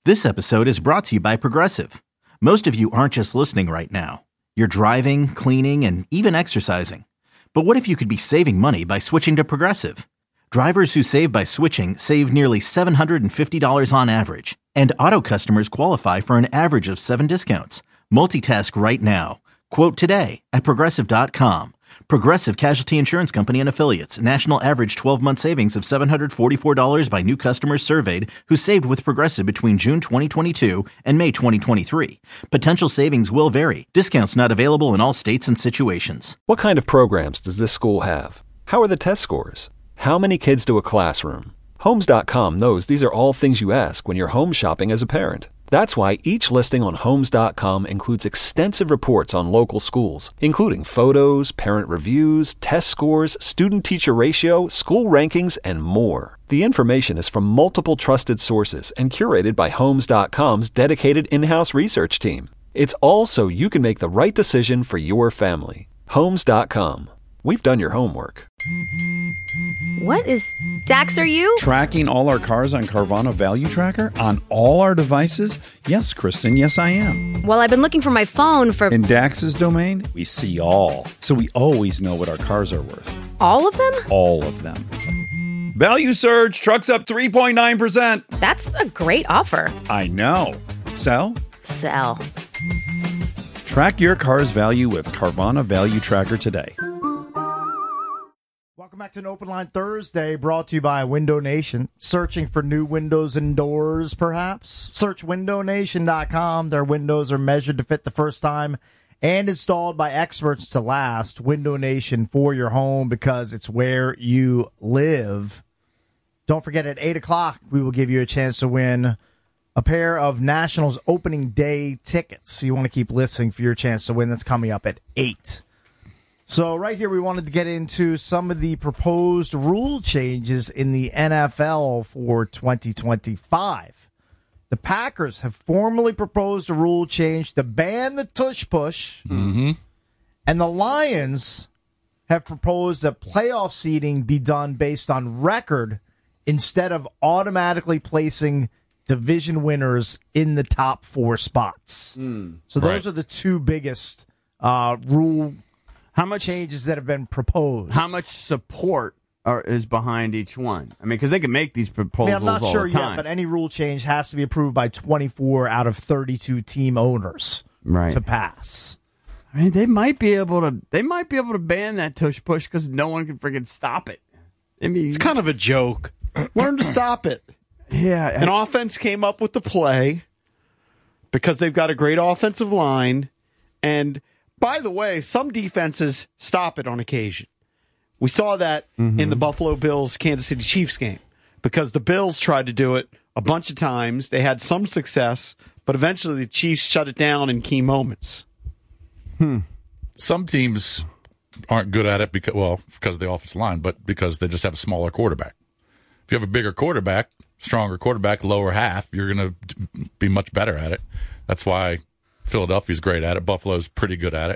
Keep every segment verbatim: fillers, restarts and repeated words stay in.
This episode is brought to you by Progressive. Most of you aren't just listening right now. You're driving, cleaning, and even exercising. But what if you could be saving money by switching to Progressive? Drivers who save by switching save nearly seven hundred fifty dollars on average. And auto customers qualify for an average of seven discounts. Multitask right now. Quote today at Progressive dot com. Progressive Casualty Insurance Company and Affiliates. National average twelve-month savings of seven hundred forty-four dollars by new customers surveyed who saved with Progressive between June twenty twenty-two and May twenty twenty-three. Potential savings will vary. Discounts not available in all states and situations. What kind of programs does this school have? How are the test scores? How many kids do a classroom? Homes dot com knows these are all things you ask when you're home shopping as a parent. That's why each listing on Homes dot com includes extensive reports on local schools, including photos, parent reviews, test scores, student-teacher ratio, school rankings, and more. The information is from multiple trusted sources and curated by Homes dot com's dedicated in-house research team. It's all so you can make the right decision for your family. Homes dot com. We've done your homework. What is Dax, are you? Tracking all our cars on Carvana Value Tracker on all our devices? Yes, Kristen, yes, I am. Well, I've been looking for my phone for... In Dax's domain, we see all. So we always know what our cars are worth. All of them? All of them. Value surge, trucks up three point nine percent. That's a great offer. I know. Sell? Sell. Track your car's value with Carvana Value Tracker today. Welcome back to an Open Line Thursday, brought to you by Window Nation. Searching for new windows and doors, perhaps? Search window nation dot com. Their windows are measured to fit the first time and installed by experts to last. Window Nation for your home because it's where you live. Don't forget, at eight o'clock, we will give you a chance to win a pair of Nationals opening day tickets. So you want to keep listening for your chance to win. That's coming up at eight. So right here, we wanted to get into some of the proposed rule changes in the N F L for twenty twenty-five. The Packers have formally proposed a rule change to ban the tush push, mm-hmm. and the Lions have proposed that playoff seeding be done based on record instead of automatically placing division winners in the top four spots. Mm, so those right. are the two biggest uh, rule How much changes that have been proposed. How much support are, is behind each one? I mean, because they can make these proposals I mean, I'm not all sure the time. yet, but any rule change has to be approved by twenty-four out of thirty-two team owners right. to pass. I mean, they might be able to. They might be able to ban that tush push because no one can freaking stop it. I mean, it's kind of a joke. Learn to stop it. Yeah, an I, offense came up with the play because they've got a great offensive line, and by the way, some defenses stop it on occasion. We saw that mm-hmm. in the Buffalo Bills Kansas City Chiefs game because the Bills tried to do it a bunch of times. They had some success, but eventually the Chiefs shut it down in key moments. Hmm. Some teams aren't good at it because, well, because of the offensive line, but because they just have a smaller quarterback. If you have a bigger quarterback, stronger quarterback, lower half, you're going to be much better at it. That's why Philadelphia's great at it. Buffalo's pretty good at it.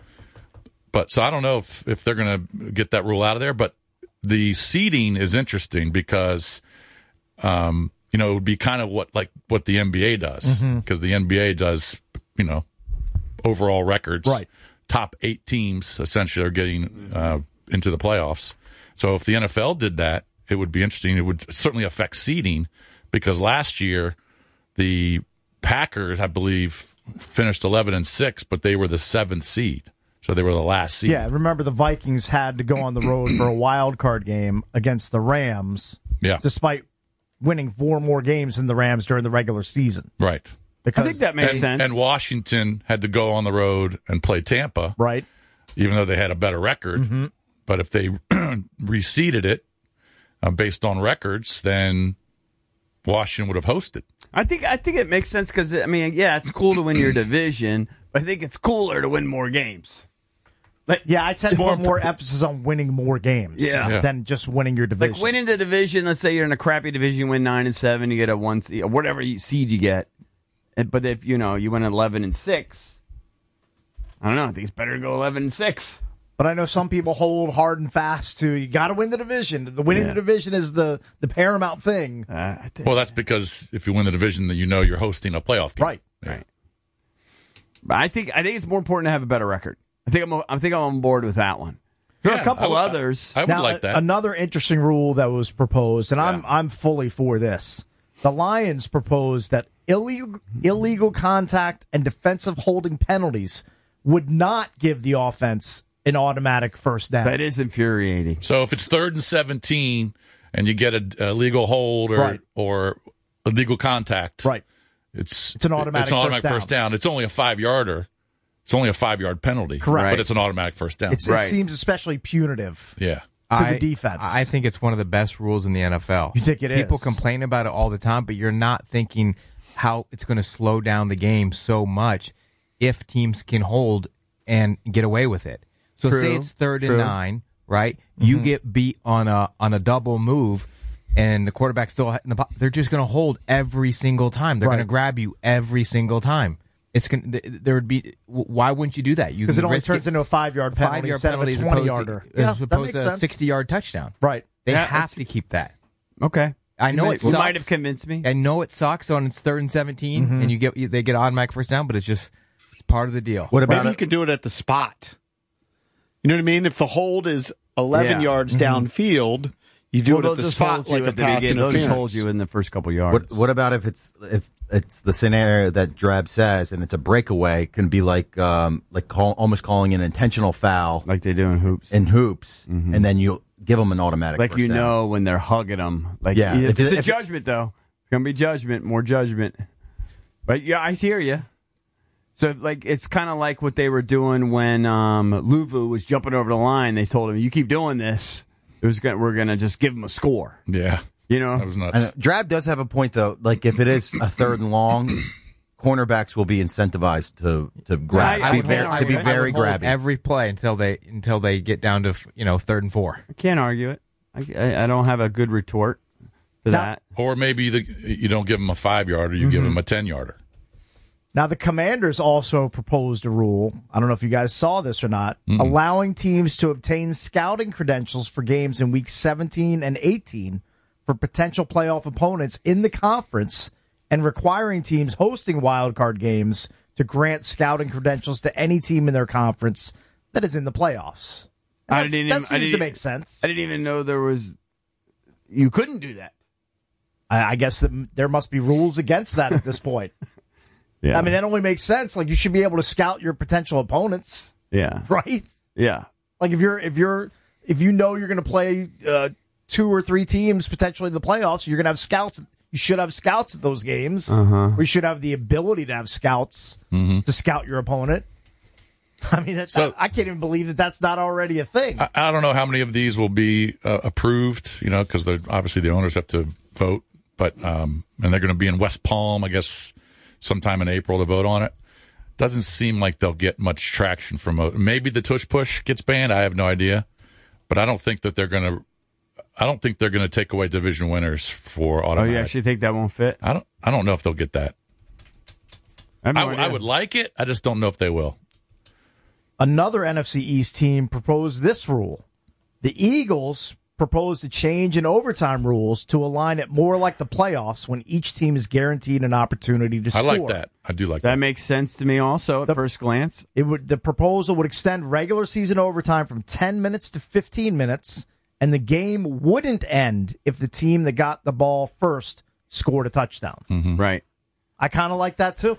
But so I don't know if, if they're going to get that rule out of there. But the seeding is interesting because, um, you know, it would be kind of what like what the N B A does because mm-hmm. the N B A does, you know, overall records. Right. Top eight teams essentially are getting uh, into the playoffs. So if the N F L did that, it would be interesting. It would certainly affect seeding because last year the Packers, I believe, finished eleven and six, but they were the seventh seed. So they were the last seed. Yeah, remember the Vikings had to go on the road for a wild card game against the Rams. Yeah. Despite winning four more games than the Rams during the regular season. Right. Because I think that makes and, sense. And Washington had to go on the road and play Tampa. Right. Even though they had a better record. Mm-hmm. But if they reseeded it uh, based on records, then Washington would have hosted. I think I think it makes sense because, I mean, yeah, it's cool to win your division, but I think it's cooler to win more games. Like, yeah, I tend to put more emphasis on winning more games yeah. Yeah. than just winning your division. Like winning the division, let's say you're in a crappy division, you win nine and seven, you get a one seed, or whatever seed you get. But if, you know, you win eleven and six, I don't know, I think it's better to go eleven and six. But I know some people hold hard and fast to you got to win the division. The winning Yeah. the division is the, the paramount thing. Uh, I think, Well, that's because if you win the division, then you know you're hosting a playoff game. Right. Yeah. Right. But I think I think it's more important to have a better record. I think I'm I think I'm on board with that one. There are Yeah, a couple I would- others. I would Now, like that. another interesting rule that was proposed, and I'm Yeah. I'm fully for this. The Lions proposed that illegal illegal contact and defensive holding penalties would not give the offense an automatic first down. that is infuriating. So if it's third and seventeen and you get a, a legal hold or Right. or illegal contact, Right. It's It's an automatic It's an automatic first first down. It's only a five yarder. It's only a five yard penalty. Correct. But it's an automatic first down. It's, Right. It seems especially punitive yeah. to I, the defense. I think it's one of the best rules in the N F L. You think it People is? complain about it all the time, but you're not thinking how it's going to slow down the game so much if teams can hold and get away with it. So True, say it's third true. and nine, right? You Mm-hmm. get beat on a on a double move, and the quarterback's still in the po- they're just going to hold every single time. They're Right. going to grab you every single time. It's going there would be why wouldn't you do that? You because it can only risk turns into a five yard penalty five yard instead penalty of as a twenty opposed yarder. to, Yeah, as that opposed makes to a sense. sixty yard touchdown. Right. They Yeah, have that's- to keep that. Okay. I know You it might- sucks. might have convinced me. I know it sucks on it's third and seventeen, Mm-hmm. and you get you, they get automatic first down, but it's just it's part of the deal. What about Maybe you it? could do it at the spot. You know what I mean? If the hold is eleven Yeah. yards downfield, you do Well, it they'll at the just spot hold you like a at the pass beginning. They'll just interference. hold you in the first couple yards. What, what about if it's if it's the scenario that Drab says and it's a breakaway? Can be like um like call, almost calling an intentional foul like they do in hoops. in hoops, and then you give them an automatic. Like first you down. know when they're hugging them. Like Yeah, it's, if it- a if it- judgment though. It's gonna be judgment, more judgment. But yeah, I hear you. So like it's kind of like what they were doing when um, Luvu was jumping over the line. They told him, "You keep doing this, it was gonna, we're gonna just give him a score." Yeah. You know, That was I nuts. know. Drab does have a point though. Like if it is a third and long, cornerbacks will be incentivized to to grab, I- I be would very, hold- I to be would- very I would hold grabby. every play until they until they get down to you know third and four. I can't argue it. I, I, I don't have a good retort to Now- that. Or maybe the, you don't give them a five yarder, you give them a ten yarder. Now, the Commanders also proposed a rule. I don't know if you guys saw this or not, allowing teams to obtain scouting credentials for games in week seventeen and eighteen for potential playoff opponents in the conference and requiring teams hosting wildcard games to grant scouting credentials to any team in their conference that is in the playoffs. I That's- didn't that even- I seems to didn't- make sense. I didn't even know there was. You couldn't do that. I, I guess that there must be rules against that at this point. Yeah. I mean, that only makes sense. Like, you should be able to scout your potential opponents, yeah. right? Yeah. Like if you're if you're if you know you're going to play uh, two or three teams potentially in the playoffs, you're going to have scouts. You should have scouts at those games. Uh-huh. Or you should have the ability to have scouts to scout your opponent. I mean, that's, So- I, I can't even believe that that's not already a thing. I, I don't know how many of these will be uh, approved, you know, because obviously the owners have to vote, but um, and they're going to be in West Palm, I guess, sometime in April to vote on it. Doesn't seem like they'll get much traction from it. Maybe the tush push gets banned. I have no idea, but I don't think that they're going to. I don't think they're going to take away division winners for Oh, automatic. you actually think that won't fit? I don't. I don't know if they'll get that. I, have I, no w- idea. I would like it. I just don't know if they will. Another N F C East team proposed this rule. The Eagles proposed a change in overtime rules to align it more like the playoffs when each team is guaranteed an opportunity to I score. like that. I do like That that. makes sense to me also at The- first glance. It would the proposal would extend regular season overtime from ten minutes to fifteen minutes, and the game wouldn't end if the team that got the ball first scored a touchdown. Right. I kind of like that too.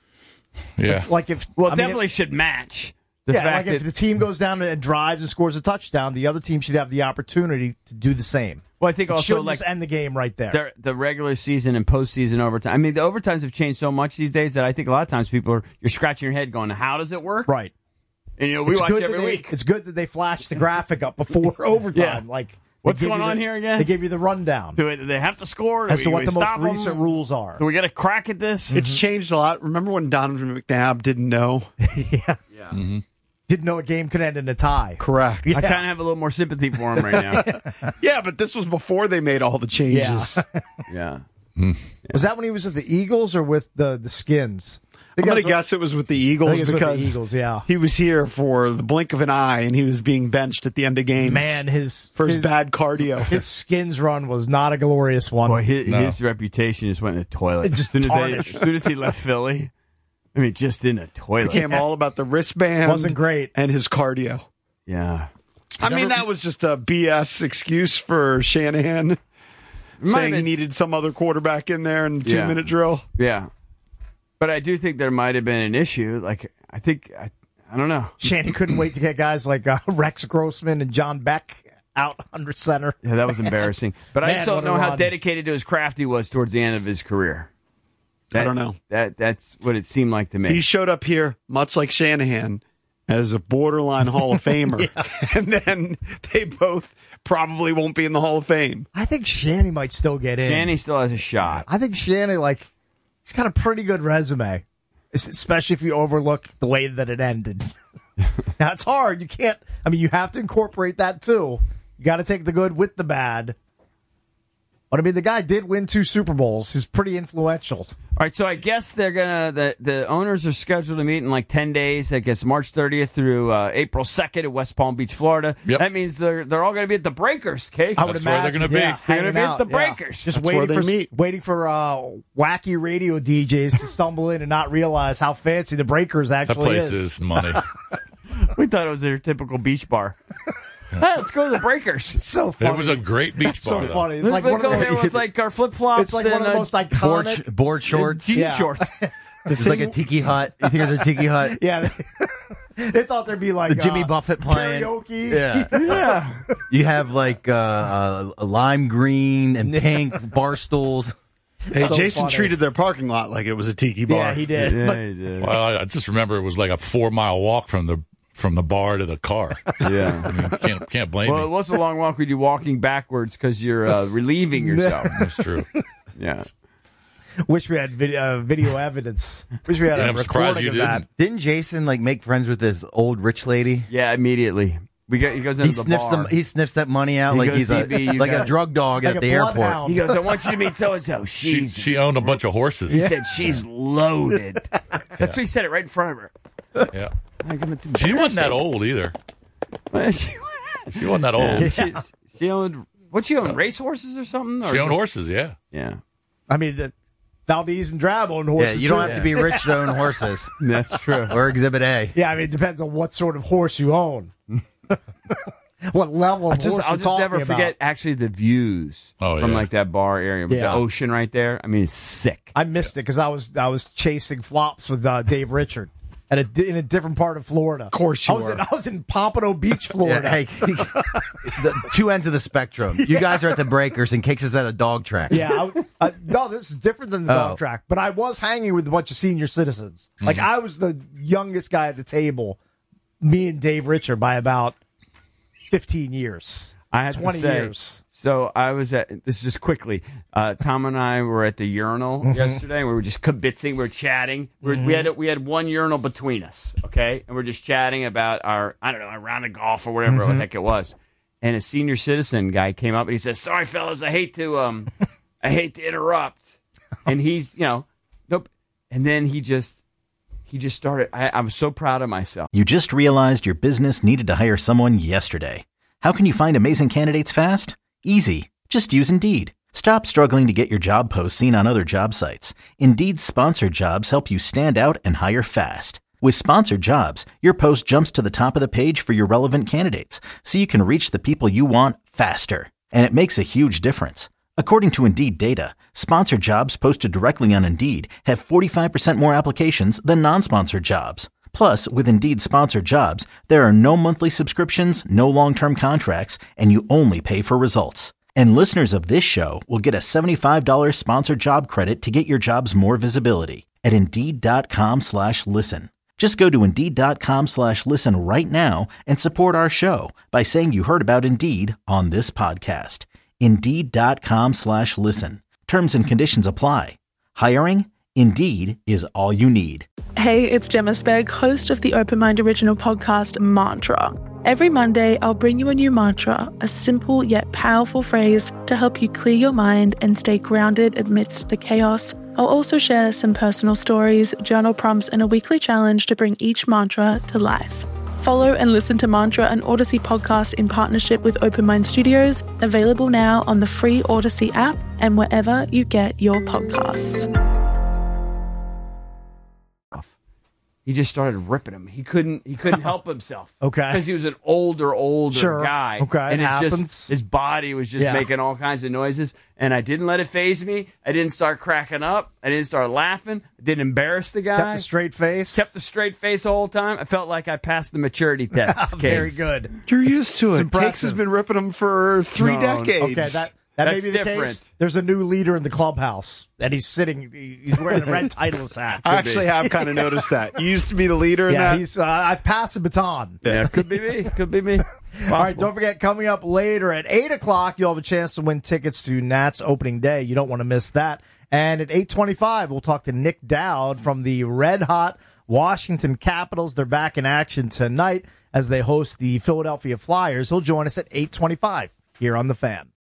Yeah. Like if Well, it I mean, definitely should match. The yeah, fact like if that, the team goes down and drives and scores a touchdown, the other team should have the opportunity to do the same. well, I think It also shouldn't like just end the game right there. the, the regular season and postseason overtime. I mean, the overtimes have changed so much these days that I think a lot of times people are you're scratching your head going, "How does it work?" Right. And you know, we It's watch good every that they, week. It's good that they flashed the graphic up before overtime. Yeah. Like they What's give going you the- on here again? They give you the rundown Do, it, do they have to score? Do as we, to do what we the most stop 'em? recent rules are. Do we get a crack at this? It's changed a lot. Remember when Donovan McNabb didn't know? yeah. Didn't know a game could end in a tie. Correct. Yeah. I kind of have a little more sympathy for him right now. Yeah, but this was before they made all the changes. yeah. Was that when he was with the Eagles or with the the Skins? I think I'm going to guess it was with the Eagles it's with the because Eagles, yeah. he was here for the blink of an eye and he was being benched at the end of games. Man, his for his, his bad cardio. His skins run was not a glorious one. Boy, his, No. his reputation just went in the toilet. It just as, soon as, they, as tarnished. soon as he left Philly, I mean, just in the toilet. It became all about the wristband. Wasn't great. And his cardio. Yeah. I mean, that was just a B S excuse for Shanahan saying he been- needed some other quarterback in there in the Yeah. two-minute drill. Yeah. But I do think there might have been an issue. Like, I think, I, I don't know. Shanny couldn't wait to get guys like uh, Rex Grossman and John Beck out under center. Yeah, that was embarrassing. But I Man, just don't what a know how run. dedicated to his craft he was towards the end of his career. That- I don't know. That That's what it seemed like to me. He showed up here, much like Shanahan, as a borderline Hall of Famer. And then they both probably won't be in the Hall of Fame. I think Shanny might still get in. Shanny still has a shot. I think Shanny, like, he's got a pretty good resume, es- especially if you overlook the way that it ended. Now, it's hard. You can't, I mean, you have to incorporate that, too. You got to take the good with the bad. But, I mean, the guy did win two Super Bowls. He's pretty influential. All right, so I guess they're gonna the the owners are scheduled to meet in like ten days. I guess March thirtieth through uh, April second at West Palm Beach, Florida. Yep. That means they're they're all gonna be at the Breakers. Kate. I would That's where they're imagine, gonna be. yeah, They're gonna hanging be at out, the yeah. Breakers. Just That's waiting where they for meet. waiting for uh, wacky radio D Js to stumble in and not realize how fancy the Breakers That actually place is. is money. We thought it was their typical beach bar. Hey, let's go to the Breakers. So funny. It was a great beach That's bar. so though. funny. It's Let's like one go of there those. with like our flip flops. It's like one of the most Board, iconic. sh- board shorts. jean Yeah. shorts. It's like a tiki hut. You think there's a tiki hut? Yeah, they, they thought there'd be like The Jimmy uh, Buffett playing. karaoke. Yeah. Yeah. You have like uh, uh, a lime green and pink bar stools. Hey, So Jason funny. treated their parking lot like it was a tiki bar. Yeah, he did. Yeah, But he did. Well, I- I just remember it was like a four mile walk from the from the bar to the car. Yeah. I mean, can't can't blame Well, it me. was a long walk with you walking backwards because you're uh, relieving yourself. That's true. Yeah. wish we had video, uh, video evidence. Wish we had Yeah, a I'm surprised recording you of didn't. that. Didn't Jason like make friends with this old rich lady? Yeah, immediately. We get, he goes into He the sniffs bar. them. He sniffs that money out He like goes, he's a "D B, you like got- a drug dog Like at a the airport. bloodhound. He goes, I want you to meet so and so. She She's. she owned a bunch of horses. He said she's loaded. That's what he said it right in front of her. Yeah. Like, it's She wasn't that old either. embarrassing. she, She wasn't that old. yeah, she, she owned. What she owned? Race horses or something? Or She owned just- horses. Yeah. Yeah, I mean, the Valdez and Drab own Yeah, horses. you don't too. have to be rich to own horses that's true. or Exhibit A. Yeah, I mean, it depends on what sort of horse you own. What level of I'll just, horse I'll we're just talking never about. forget actually the views Oh, from yeah. like that bar area with Yeah. the ocean right there. I mean, it's sick. I missed it because I was I was chasing flops with uh, Dave Richard at a di- in a different part of Florida. Of course you I was were. In, I was in Pompano Beach, Florida. Yeah, hey, the two ends of the spectrum. You guys are at the Breakers and Cakes is at a dog track. Yeah, I, I, no, this is different than the dog Oh. track. But I was hanging with a bunch of senior citizens. Like I was the youngest guy at the table. Me and Dave Richard by about fifteen years. I have twenty to say, years. So I was at this is just quickly. Uh, Tom and I were at the urinal Mm-hmm. yesterday. And we were just kibitzing. We were chatting. We, were, we had we had one urinal between us. Okay, and we're just chatting about our I don't know our round of golf or whatever Mm-hmm. the heck it was. And a senior citizen guy came up and he says, "Sorry, fellas, I hate to um, I hate to interrupt." And he's you know, nope. And then he just he just started. I, I'm so proud of myself. You just realized your business needed to hire someone yesterday. How can you find amazing candidates fast? Easy. Just use Indeed. Stop struggling to get your job posts seen on other job sites. Indeed's sponsored jobs help you stand out and hire fast. With sponsored jobs, your post jumps to the top of the page for your relevant candidates, so you can reach the people you want faster. And it makes a huge difference. According to Indeed data, sponsored jobs posted directly on Indeed have forty-five percent more applications than non-sponsored jobs. Plus, with Indeed sponsored jobs, there are no monthly subscriptions, no long-term contracts, and you only pay for results. And listeners of this show will get a seventy-five dollars sponsored job credit to get your jobs more visibility at Indeed.com slash listen. Just go to Indeed.com slash listen right now and support our show by saying you heard about Indeed on this podcast. Indeed.com slash listen. Terms and conditions apply. Hiring? Indeed is all you need. Hey, it's Gemma Spegg, host of the Open Mind original podcast, Mantra. Every Monday, I'll bring you a new mantra, a simple yet powerful phrase to help you clear your mind and stay grounded amidst the chaos I'll also share some personal stories, journal prompts, and a weekly challenge to bring each mantra to life. Follow and listen to Mantra, an Odyssey podcast in partnership with Open Mind Studios, available now on the free Odyssey app and wherever you get your podcasts. He just started ripping him. He couldn't. He couldn't help himself. Okay, because he was an older, older sure. guy. Okay, and it it's happens. just his body was just Yeah. making all kinds of noises, and I didn't let it faze me. I didn't start cracking up. I didn't start laughing. I didn't embarrass the guy. Kept a straight face. Kept the straight face the whole time. I felt like I passed the maturity test. Very Case. good. You're used to It's it. impressive. Cakes has been ripping them for three No, decades. Okay, that that may That's be the different. case. There's a new leader in the clubhouse, and he's sitting. He's wearing a red Titleist hat. I actually have kind of noticed that. You used to be the leader in Yeah, that. he's. Uh, I've passed the baton. Yeah, could be me. Could be me. All right, don't forget, coming up later at eight o'clock, you'll have a chance to win tickets to Nats opening day. You don't want to miss that. And at eight twenty-five, we'll talk to Nick Dowd from the red-hot Washington Capitals. They're back in action tonight as they host the Philadelphia Flyers. He'll join us at eight twenty-five here on The Fan.